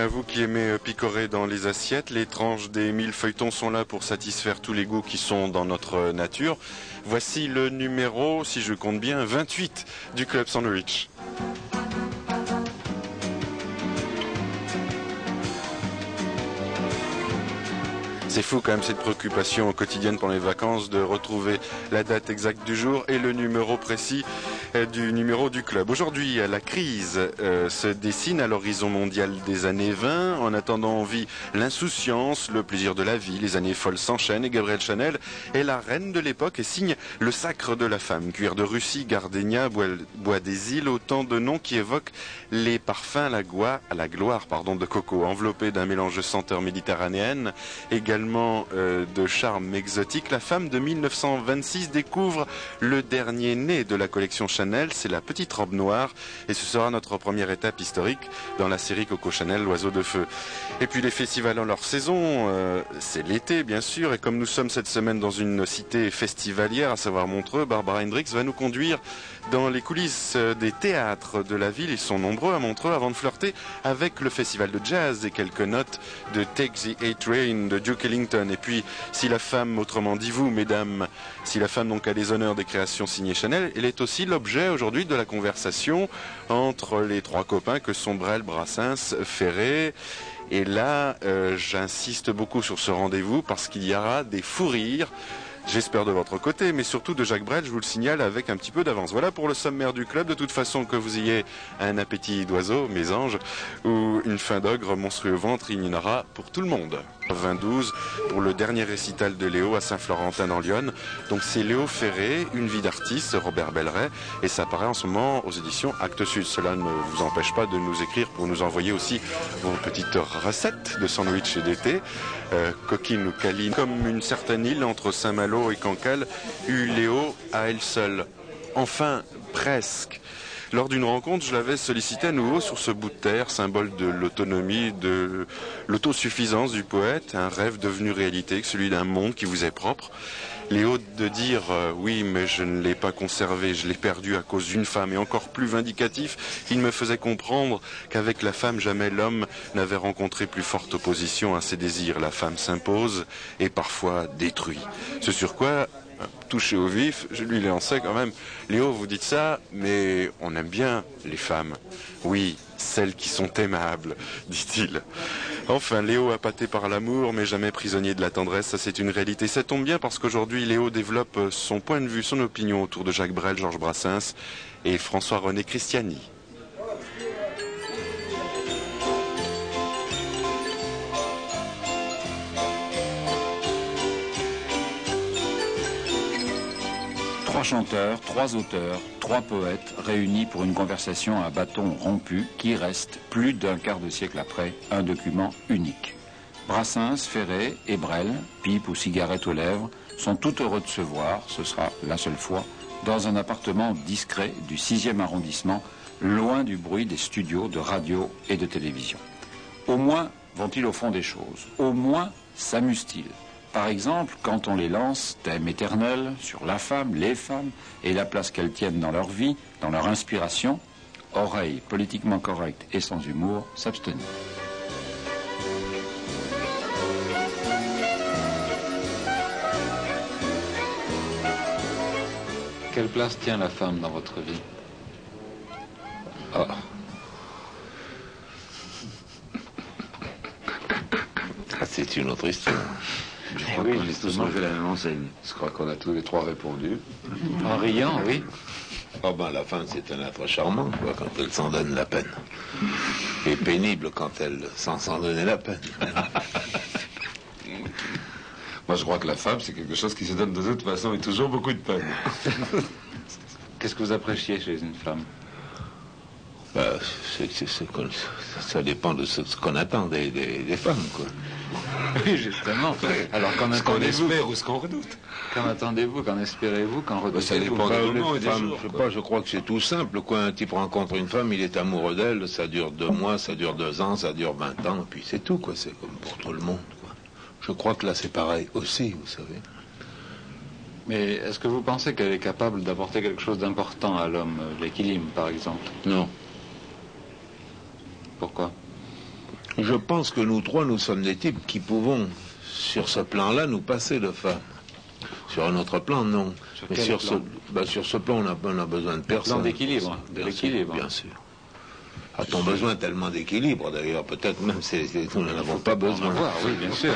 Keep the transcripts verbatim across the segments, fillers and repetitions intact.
Tiens, vous qui aimez picorer dans les assiettes, les tranches des mille feuilletons sont là pour satisfaire tous les goûts qui sont dans notre nature. Voici le numéro, si je compte bien, vingt-huit du Club Sandwich. C'est fou quand même cette préoccupation quotidienne pendant les vacances de retrouver la date exacte du jour et le numéro précis du numéro du club. Aujourd'hui, la crise euh, se dessine à l'horizon mondial des années vingt. En attendant, on vit l'insouciance, le plaisir de la vie. Les années folles s'enchaînent et Gabrielle Chanel est la reine de l'époque et signe le sacre de la femme. Cuir de Russie, gardénia, bois, bois des îles, autant de noms qui évoquent les parfums à la, gloire, à la gloire pardon, de coco, enveloppé d'un mélange de senteurs méditerranéennes, également euh, de charme exotique. La femme de mille neuf cent vingt-six découvre le dernier né de la collection Chanel. C'est la petite robe noire et ce sera notre première étape historique dans la série Coco Chanel, l'oiseau de feu. Et puis les festivals en leur saison, euh, c'est l'été bien sûr, et comme nous sommes cette semaine dans une cité festivalière, à savoir Montreux, Barbara Hendricks va nous conduire dans les coulisses des théâtres de la ville. Ils sont nombreux à Montreux avant de flirter avec le festival de jazz et quelques notes de Take the A-Train de Duke Ellington. Et puis, si la femme, autrement dit vous, mesdames, si la femme donc a les honneurs des créations signées Chanel, elle est aussi l'objet aujourd'hui de la conversation entre les trois copains que sont Brel, Brassens, Ferré. Et là, euh, j'insiste beaucoup sur ce rendez-vous parce qu'il y aura des fous rires. J'espère de votre côté, mais surtout de Jacques Brel, je vous le signale avec un petit peu d'avance. Voilà pour le sommaire du club. De toute façon, que vous ayez un appétit d'oiseau, mes anges, ou une faim d'ogre monstrueux ventre, il y en aura pour tout le monde. vingt-douze pour le dernier récital de Léo à Saint-Florentin dans l'Yonne. Donc c'est Léo Ferré, Une vie d'artiste, Robert Belleret, et ça paraît en ce moment aux éditions Actes Sud. Cela ne vous empêche pas de nous écrire pour nous envoyer aussi vos petites recettes de sandwich d'été, euh, coquine ou câline, comme une certaine île entre Saint-Malo et Cancale, eut Léo à elle seule. Enfin, presque. Lors d'une rencontre, je l'avais sollicité à nouveau sur ce bout de terre, symbole de l'autonomie, de l'autosuffisance du poète, un rêve devenu réalité, celui d'un monde qui vous est propre. Léo de dire euh, oui, mais je ne l'ai pas conservé, je l'ai perdu à cause d'une femme, et encore plus vindicatif, il me faisait comprendre qu'avec la femme, jamais l'homme n'avait rencontré plus forte opposition à ses désirs. La femme s'impose et parfois détruit. Ce sur quoi, touché au vif, je lui lançais quand même: Léo, vous dites ça, mais on aime bien les femmes. Oui, celles qui sont aimables, dit-il. Enfin, Léo appâté par l'amour, mais jamais prisonnier de la tendresse, ça c'est une réalité. Ça tombe bien parce qu'aujourd'hui, Léo développe son point de vue, son opinion autour de Jacques Brel, Georges Brassens et François-René Christiani. Trois chanteurs, trois auteurs, trois poètes réunis pour une conversation à bâton rompu qui reste, plus d'un quart de siècle après, un document unique. Brassens, Ferré et Brel, pipe ou cigarette aux lèvres, sont tout heureux de se voir, ce sera la seule fois, dans un appartement discret du sixième arrondissement, loin du bruit des studios de radio et de télévision. Au moins vont-ils au fond des choses, au moins s'amusent-ils. Par exemple, quand on les lance, thème éternel, sur la femme, les femmes, et la place qu'elles tiennent dans leur vie, dans leur inspiration, oreilles politiquement correctes et sans humour, s'abstenir. Quelle place tient la femme dans votre vie? Oh. Ah, c'est une autre histoire. Je crois oui, qu'on est tous fait la même enseigne. Je crois qu'on a tous les trois répondu. En riant, oui. Oh ben, la femme, c'est un être charmant, quoi, quand elle s'en donne la peine. Et pénible quand elle s'en s'en donner la peine. Moi, je crois que la femme, c'est quelque chose qui se donne de toute façon et toujours beaucoup de peine. Qu'est-ce que vous appréciez chez une femme? Bah, c'est, c'est, c'est, ça, ça dépend de ce, ce qu'on attend des, des, des femmes, quoi. Oui, justement. Alors, qu'en Ce qu'on attendez-vous? espère ou ce qu'on redoute. Qu'en attendez-vous? Qu'en espérez-vous? Qu'en Bah, ça redoutez-vous? dépend Bah, des les moments et des femmes, jours, je sais quoi. pas, je crois que c'est tout simple, quoi. Un type rencontre une femme, il est amoureux d'elle, ça dure deux mois, ça dure deux ans, ça dure vingt ans, puis c'est tout, quoi. C'est comme pour tout le monde, quoi. Je crois que là, c'est pareil aussi, vous savez. Mais est-ce que vous pensez qu'elle est capable d'apporter quelque chose d'important à l'homme? L'équilibre, par exemple. Non. Pourquoi? Je pense que nous trois, nous sommes des types qui pouvons, sur ce plan-là, nous passer de femmes. Sur un autre plan, non. Sur Mais quel sur, plan ce, bah, sur ce plan, on a, on a besoin de personne. Plan d'équilibre, de Bien l'équilibre. sûr, bien sûr. A-t-on besoin tellement d'équilibre, d'ailleurs? Peut-être même c'est, c'est, nous n'en avons pas besoin. Voir, oui, bien sûr.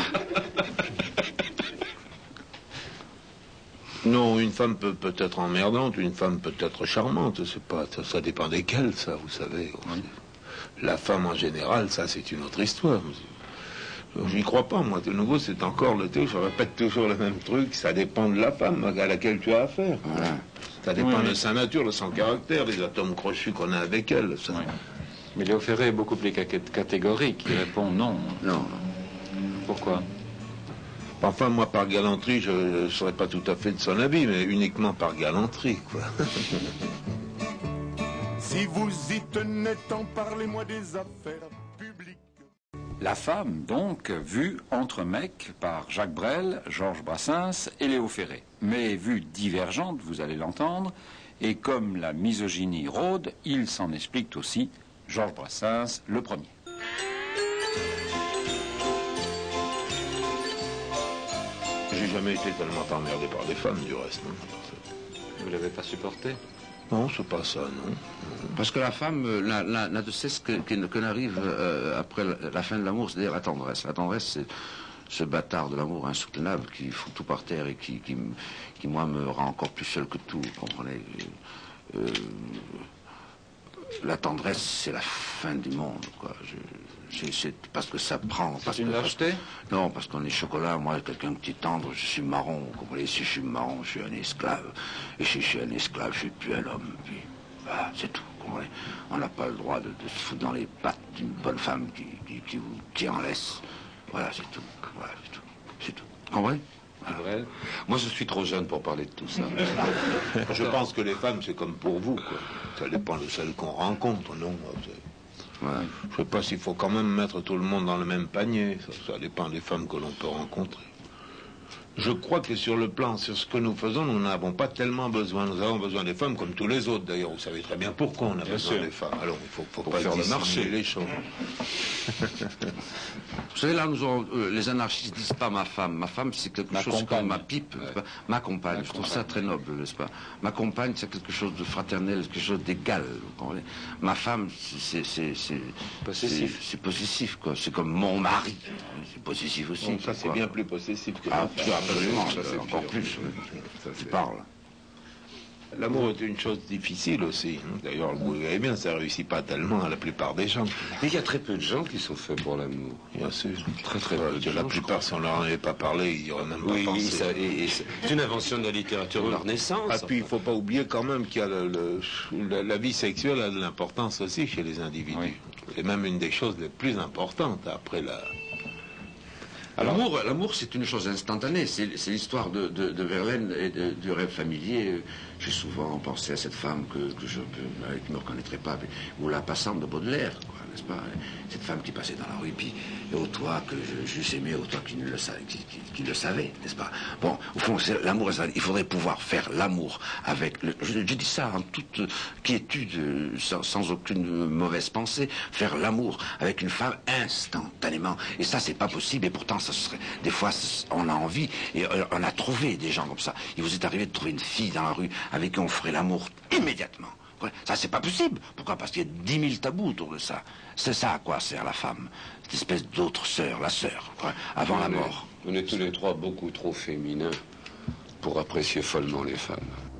Non, une femme peut, peut être emmerdante, une femme peut être charmante. C'est pas, ça, ça dépend desquelles, ça, vous savez. Oui. La femme en général, ça, c'est une autre histoire. Je n'y crois pas, moi. De nouveau, c'est encore le truc. Je répète toujours le même truc. Ça dépend de la femme à laquelle tu as affaire. Voilà. Ça dépend oui, de sa nature, de son caractère, des atomes crochus qu'on a avec elle. Ça. Oui. Mais Léo Ferré est beaucoup plus catégorique. Il répond non. Non. Pourquoi? Enfin, moi, par galanterie, je ne serais pas tout à fait de son avis, mais uniquement par galanterie, quoi. Si vous y tenez tant, parlez-moi des affaires publiques. La femme, donc, vue entre mecs par Jacques Brel, Georges Brassens et Léo Ferré. Mais vue divergente, vous allez l'entendre, et comme la misogynie rôde, il s'en explique aussi Georges Brassens, le premier. J'ai jamais été tellement emmerdé par des femmes, du reste. Non. Vous l'avez pas supporté? Non, c'est pas ça, non. Parce que la femme n'a, n'a, n'a de cesse que, que, que n'arrive euh, après la, la fin de l'amour, c'est-à-dire la tendresse. La tendresse, c'est ce bâtard de l'amour insoutenable qui fout tout par terre et qui, qui, qui moi, me rend encore plus seul que tout, vous comprenez. Euh, la tendresse, c'est la fin du monde, quoi. Je, c'est, c'est parce que ça prend... C'est une lâcheté? Non, parce qu'on est chocolat, moi, quelqu'un qui est tendre, je suis marron, vous comprenez. Si je suis marron, je suis un esclave. Et si je suis un esclave, je suis plus un homme. Puis, voilà, c'est tout, vous comprenez. On n'a pas le droit de, de se foutre dans les pattes d'une bonne femme qui, qui, qui vous tire en laisse. Voilà, c'est tout. Voilà, c'est tout. C'est tout. Vous comprenez? Voilà. Moi, je suis trop jeune pour parler de tout ça. Je pense que les femmes, c'est comme pour vous, quoi. Ça dépend de celles qu'on rencontre, non? Ouais. Je ne sais pas s'il faut quand même mettre tout le monde dans le même panier. Ça, ça dépend des femmes que l'on peut rencontrer. Je crois que sur le plan, sur ce que nous faisons, nous n'avons pas tellement besoin. Nous avons besoin des femmes comme tous les autres, d'ailleurs. Vous savez très bien pourquoi on a bien besoin sûr. des femmes. Alors, il ne faut, faut pas faire le marché. Les choses. Vous savez, là, nous aurons, euh, les anarchistes disent pas ma femme. Ma femme, c'est quelque ma chose compagne. comme ma pipe. Ouais. Ma compagne. Ma je trouve compagne. ça très noble, n'est-ce pas? Ma compagne, c'est quelque chose de fraternel, quelque chose d'égal. Ma femme, c'est possessif. C'est possessif, quoi. C'est comme mon mari. C'est possessif aussi. Bon, ça, c'est bien plus possessif que ah, la femme. Absolument, ça, c'est encore plus. Ça, tu parles. L'amour est une chose difficile aussi. D'ailleurs, vous voyez bien, ça ne réussit pas tellement à la plupart des gens. Mais il y a très peu de gens qui sont faits pour l'amour. Bien sûr. Très très peu de gens. La plupart, si on leur en avait pas parlé, ils n'y auraient même pas oui, pensé. Ça, et, et c'est une invention de la littérature de la Renaissance. Ah, puis il ne faut pas oublier quand même qu'il y a le, le, la, la vie sexuelle a de l'importance aussi chez les individus. Oui. C'est même une des choses les plus importantes après la... L'amour, l'amour, c'est une chose instantanée. C'est, c'est l'histoire de, de, de Verlaine et de, du rêve familier. J'ai souvent pensé à cette femme que, que je ne me reconnaîtrais pas, ou la passante de Baudelaire, quoi, n'est-ce pas? Cette femme qui passait dans la rue, puis et au toit que je, j'eusse aimé, au toit qui, ne le, savait, qui, qui, qui le savait, n'est-ce pas? Bon, au fond, c'est l'amour, il faudrait pouvoir faire l'amour avec... Le, je, je dis ça en toute quiétude, sans, sans aucune mauvaise pensée, faire l'amour avec une femme instantanément. Et ça, c'est pas possible, et pourtant, ça serait, des fois, on a envie, et on a trouvé des gens comme ça. Il vous est arrivé de trouver une fille dans la rue avec qui on ferait l'amour immédiatement. Ça, c'est pas possible. Pourquoi? Parce qu'il y a dix mille tabous autour de ça. C'est ça à quoi sert la femme. Cette espèce d'autre sœur, la sœur, quoi, avant on la est, mort. On est tous les trois beaucoup trop féminins pour apprécier follement les femmes.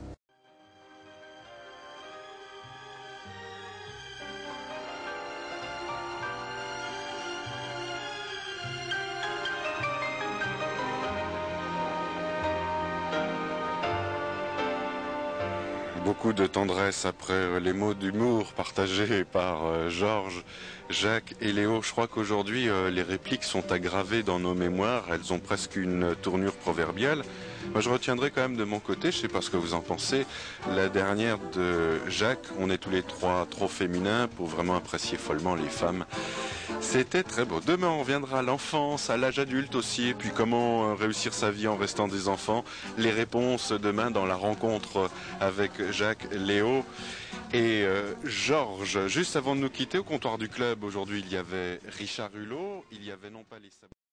Beaucoup de tendresse après les mots d'humour partagés par euh, Georges, Jacques et Léo. Je crois qu'aujourd'hui, euh, les répliques sont aggravées dans nos mémoires. Elles ont presque une tournure proverbiale. Moi, je retiendrai quand même de mon côté, je sais pas ce que vous en pensez, la dernière de Jacques. On est tous les trois trop féminins pour vraiment apprécier follement les femmes. C'était très beau. Demain, on reviendra à l'enfance, à l'âge adulte aussi, et puis comment réussir sa vie en restant des enfants. Les réponses demain dans la rencontre avec Jacques, Léo et euh, Georges. Juste avant de nous quitter, au comptoir du club, aujourd'hui, il y avait Richard Hulot, il y avait non pas les